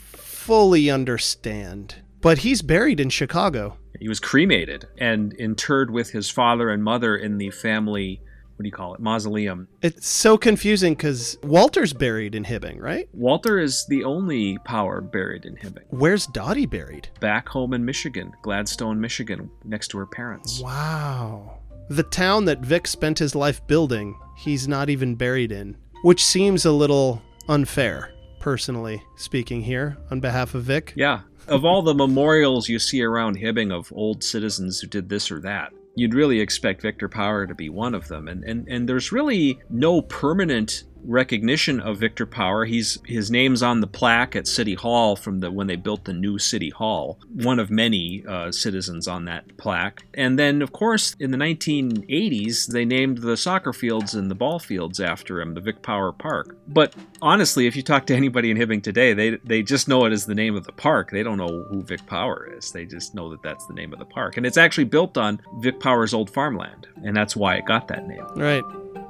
fully understand. But he's buried in Chicago. He was cremated and interred with his father and mother in the family, what do you call it, mausoleum. It's so confusing because Walter's buried in Hibbing, right? Walter is the only Power buried in Hibbing. Where's Dottie buried? Back home in Michigan, Gladstone, Michigan, next to her parents. Wow. The town that Vic spent his life building, he's not even buried in, which seems a little unfair. Personally speaking here on behalf of Vic. Yeah. Of all the memorials you see around Hibbing of old citizens who did this or that, you'd really expect Victor Power to be one of them. And and, and there's really no permanent recognition of Victor Power. He's his name's on the plaque at City Hall from the when they built the new City Hall. One of many uh, citizens on that plaque. And then, of course, in the nineteen eighties, they named the soccer fields and the ball fields after him, the Vic Power Park. But honestly, if you talk to anybody in Hibbing today, they they just know it as the name of the park. They don't know who Vic Power is. They just know that that's the name of the park. And it's actually built on Vic Power's old farmland, and that's why it got that name. Right.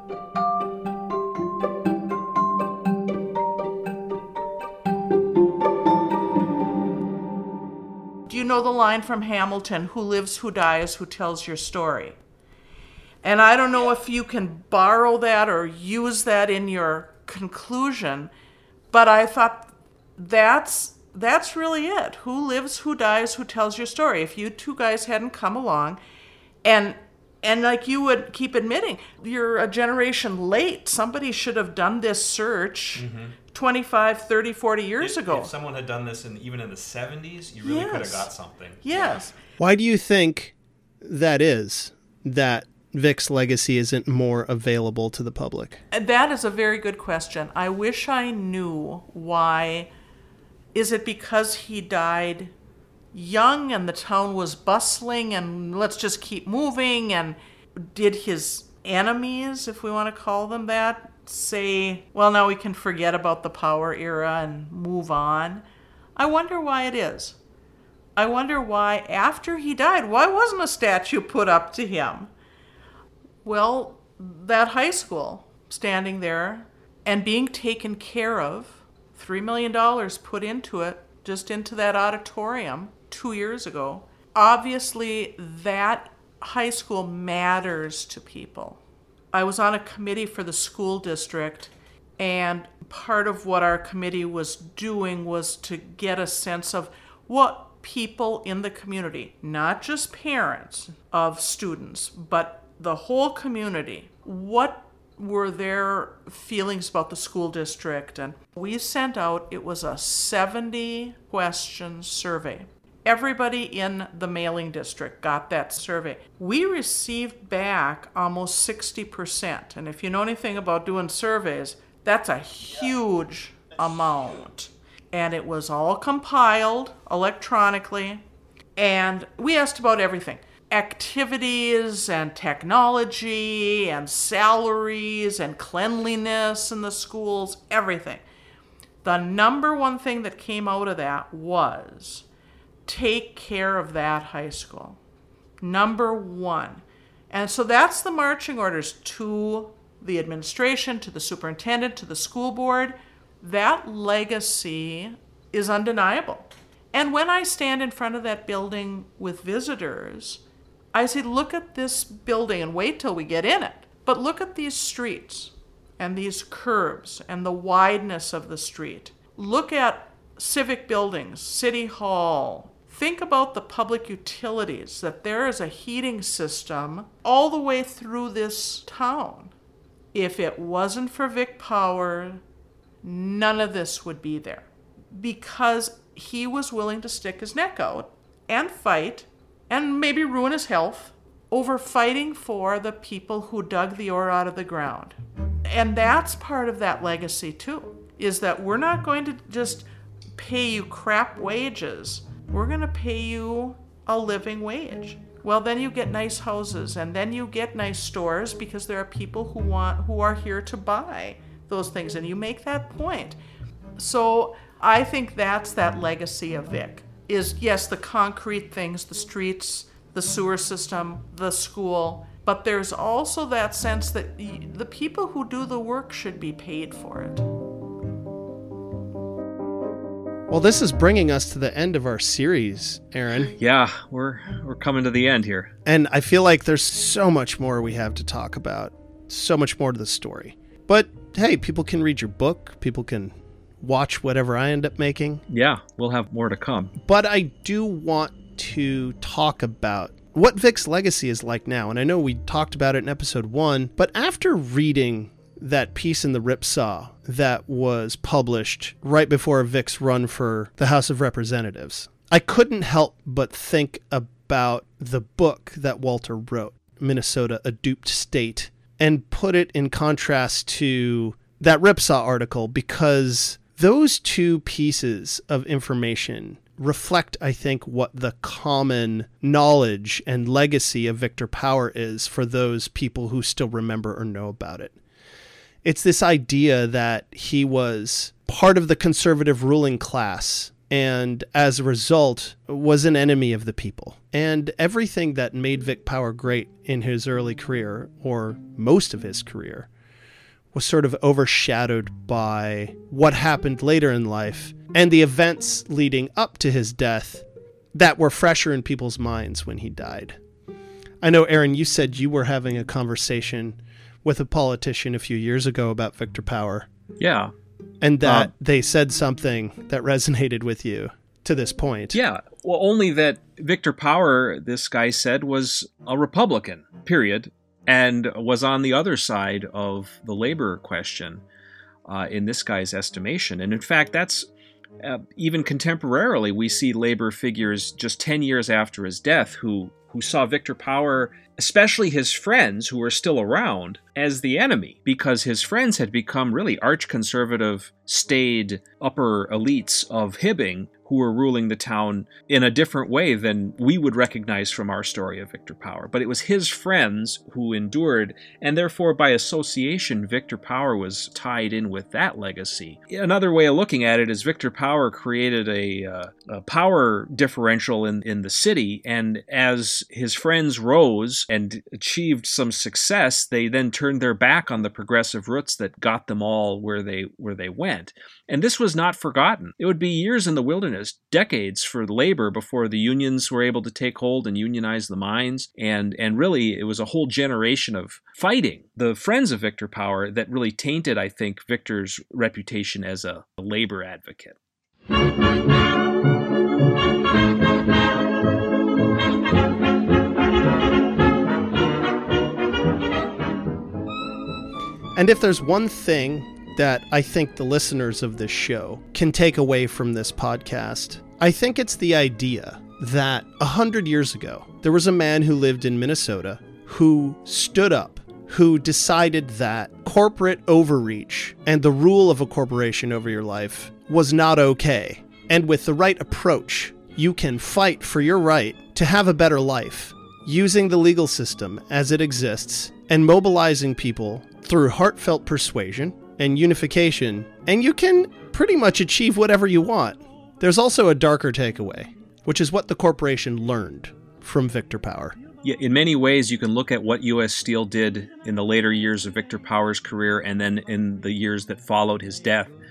You know the line from Hamilton, who lives, who dies, who tells your story. And I don't know if you can borrow that or use that in your conclusion, but I thought that's that's really it. Who lives, who dies, who tells your story. If you two guys hadn't come along, and and like you would keep admitting, you're a generation late. Somebody should have done this search mm-hmm. twenty-five, thirty, forty years if, ago. If someone had done this in even in the seventies, you really yes. could have got something. Yes. Yeah. Why do you think that is, that Vic's legacy isn't more available to the public? That is a very good question. I wish I knew why. Is it because he died young and the town was bustling and let's just keep moving? And did his enemies, if we want to call them that, say, well, now we can forget about the Power era and move on? I wonder why it is. I wonder why, after he died, why wasn't a statue put up to him? Well, that high school standing there and being taken care of, three million dollars put into it, just into that auditorium two years ago. Obviously, that high school matters to people. I was on a committee for the school district, and part of what our committee was doing was to get a sense of what people in the community, not just parents of students, but the whole community, what were their feelings about the school district. And we sent out, it was a seventy question survey. Everybody in the mailing district got that survey. We received back almost sixty percent. And if you know anything about doing surveys, that's a huge amount. And it was all compiled electronically. And we asked about everything. Activities and technology and salaries and cleanliness in the schools, everything. The number one thing that came out of that was take care of that high school. Number one. And so that's the marching orders to the administration, to the superintendent, to the school board. that legacy is undeniable. And when I stand in front of that building with visitors, I say, look at this building and wait till we get in it. But look at these streets and these curbs and the wideness of the street. Look at civic buildings, City Hall. Think about the public utilities, that there is a heating system all the way through this town. If it wasn't for Vic Power, none of this would be there. Because he was willing to stick his neck out and fight and maybe ruin his health over fighting for the people who dug the ore out of the ground. And that's part of that legacy too, is that we're not going to just pay you crap wages. We're going to pay you a living wage. Well, then you get nice houses, and then you get nice stores because there are people who want who are here to buy those things, and you make that point. So I think that's that legacy of Vic, is yes, the concrete things, the streets, the sewer system, the school, but there's also that sense that the people who do the work should be paid for it. Well, this is bringing us to the end of our series, Aaron. Yeah, we're we're coming to the end here. And I feel like there's so much more we have to talk about, so much more to the story. But hey, people can read your book, people can watch whatever I end up making. Yeah, we'll have more to come. But I do want to talk about what Vic's legacy is like now. And I know we talked about it in episode one, but after reading that piece in the Ripsaw that was published right before Vic's run for the House of Representatives, I couldn't help but think about the book that Walter wrote, Minnesota, A Duped State, and put it in contrast to that Ripsaw article, because those two pieces of information reflect, I think, what the common knowledge and legacy of Victor Power is for those people who still remember or know about it. It's this idea that he was part of the conservative ruling class and as a result was an enemy of the people. And everything that made Vic Power great in his early career, or most of his career, was sort of overshadowed by what happened later in life and the events leading up to his death that were fresher in people's minds when he died. I know, Aaron, you said you were having a conversation with a politician a few years ago about Victor Power. Yeah. And that um, they said something that resonated with you to this point. Yeah. Well, only that Victor Power, this guy said, was a Republican, period, and was on the other side of the labor question uh, in this guy's estimation. And in fact, that's uh, even contemporarily, we see labor figures just ten years after his death who who saw Victor Power, especially his friends who were still around, as the enemy, because his friends had become really arch-conservative, staid upper elites of Hibbing who were ruling the town in a different way than we would recognize from our story of Victor Power. But it was his friends who endured, and therefore by association, Victor Power was tied in with that legacy. Another way of looking at it is Victor Power created a, uh, a power differential in, in the city, and as his friends rose and achieved some success, they then turned their back on the progressive roots that got them all where they where they went. And this was not forgotten. It would be years in the wilderness, decades for labor before the unions were able to take hold and unionize the mines. And, and really, it was a whole generation of fighting the friends of Victor Power that really tainted, I think, Victor's reputation as a labor advocate. And if there's one thing that I think the listeners of this show can take away from this podcast, I think it's the idea that a hundred years ago, there was a man who lived in Minnesota who stood up, who decided that corporate overreach and the rule of a corporation over your life was not okay. And with the right approach, you can fight for your right to have a better life, using the legal system as it exists and mobilizing people through heartfelt persuasion and unification, and you can pretty much achieve whatever you want. There's also a darker takeaway, which is what the corporation learned from Victor Power. Yeah, in many ways, you can look at what U S Steel did in the later years of Victor Power's career and then in the years that followed his death.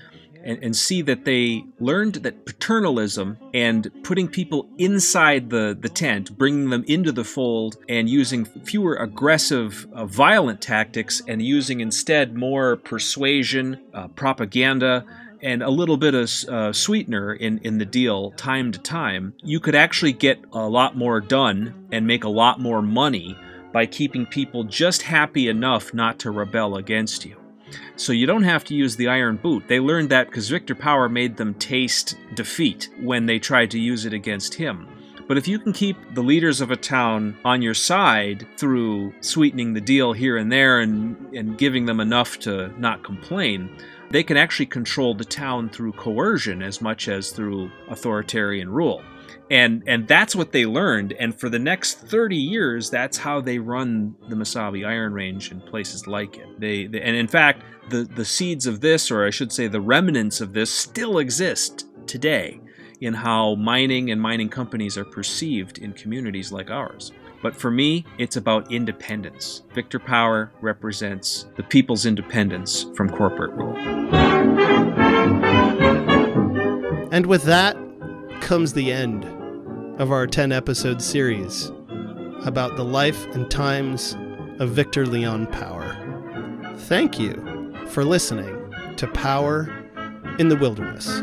and, and see that they learned that paternalism and putting people inside the, the tent, bringing them into the fold and using fewer aggressive, uh, violent tactics and using instead more persuasion, uh, propaganda, and a little bit of uh, sweetener in, in the deal time to time, you could actually get a lot more done and make a lot more money by keeping people just happy enough not to rebel against you. So you don't have to use the iron boot. They learned that because Victor Power made them taste defeat when they tried to use it against him. But if you can keep the leaders of a town on your side through sweetening the deal here and there and, and giving them enough to not complain, they can actually control the town through coercion as much as through authoritarian rule. And and that's what they learned, and for the next thirty years, that's how they run the Mesabi Iron Range and places like it. They, they and in fact, the, the seeds of this, or I should say the remnants of this, still exist today in how mining and mining companies are perceived in communities like ours. But for me, it's about independence. Victor Power represents the people's independence from corporate rule. And with that comes the end of our ten-episode series about the life and times of Victor Leon Power. Thank you for listening to Power in the Wilderness.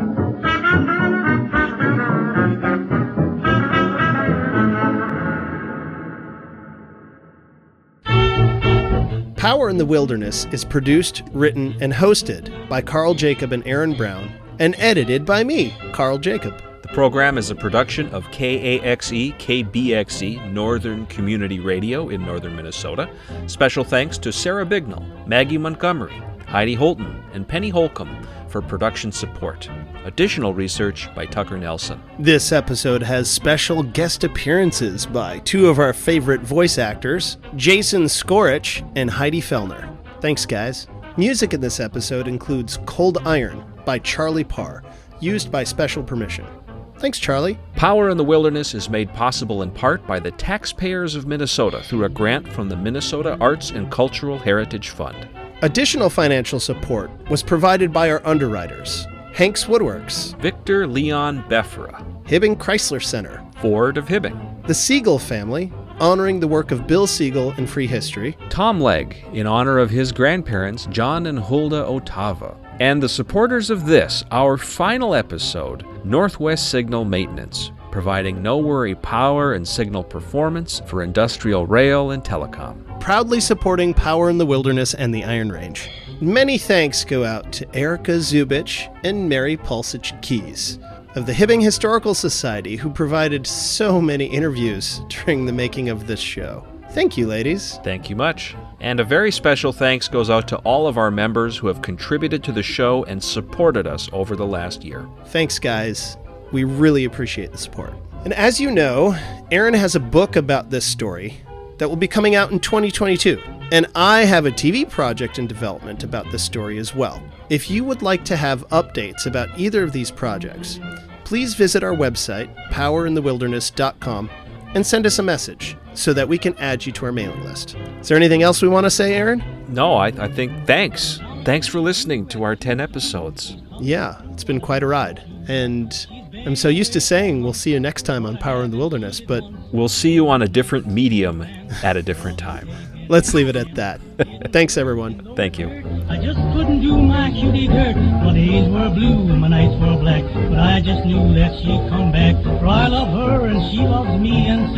Power in the Wilderness is produced, written, and hosted by Carl Jacob and Aaron Brown, and edited by me, Carl Jacob. The program is a production of K A X E K B X E Northern Community Radio in northern Minnesota. Special thanks to Sarah Bignell, Maggie Montgomery, Heidi Holton, and Penny Holcomb for production support. Additional research by Tucker Nelson. This episode has special guest appearances by two of our favorite voice actors, Jason Skorich and Heidi Fellner. Thanks, guys. Music in this episode includes Cold Iron by Charlie Parr, used by special permission. Thanks, Charlie. Power in the Wilderness is made possible in part by the taxpayers of Minnesota through a grant from the Minnesota Arts and Cultural Heritage Fund. Additional financial support was provided by our underwriters, Hanks Woodworks, Victor Leon Beffera, Hibbing Chrysler Center, Ford of Hibbing, the Siegel family, honoring the work of Bill Siegel in free history, Tom Legg, in honor of his grandparents, John and Hulda Otava, and the supporters of this, our final episode, Northwest Signal Maintenance, providing no-worry power and signal performance for industrial rail and telecom. Proudly supporting Power in the Wilderness and the Iron Range. Many thanks go out to Erica Zubich and Mary Pulsich Keys of the Hibbing Historical Society, who provided so many interviews during the making of this show. Thank you, ladies. Thank you much. And a very special thanks goes out to all of our members who have contributed to the show and supported us over the last year. Thanks, guys. We really appreciate the support. And as you know, Aaron has a book about this story that will be coming out in twenty twenty-two. And I have a T V project in development about this story as well. If you would like to have updates about either of these projects, please visit our website, power in the wilderness dot com, and send us a message so that we can add you to our mailing list. Is there anything else we want to say, Aaron? No, I, I think thanks. Thanks for listening to our ten episodes. Yeah, it's been quite a ride. And I'm so used to saying we'll see you next time on Power in the Wilderness, but we'll see you on a different medium at a different time. Let's leave it at that. Thanks, everyone. Thank you. I just couldn't do my cutie dirt. My days were blue and my nights were black, but I just knew that she'd come back. For I love her and she loves me, and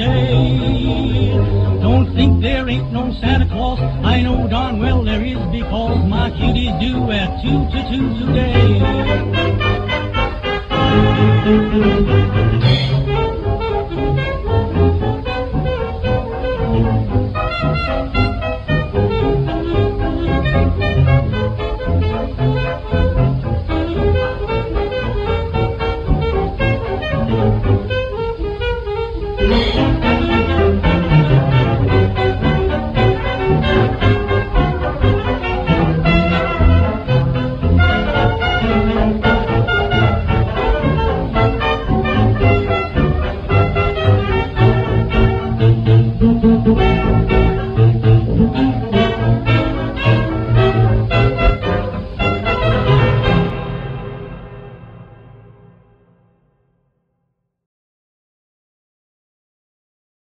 say, don't think there ain't no Santa Claus. I know darn well there is, because my cutie's due at two to two today. Thank you.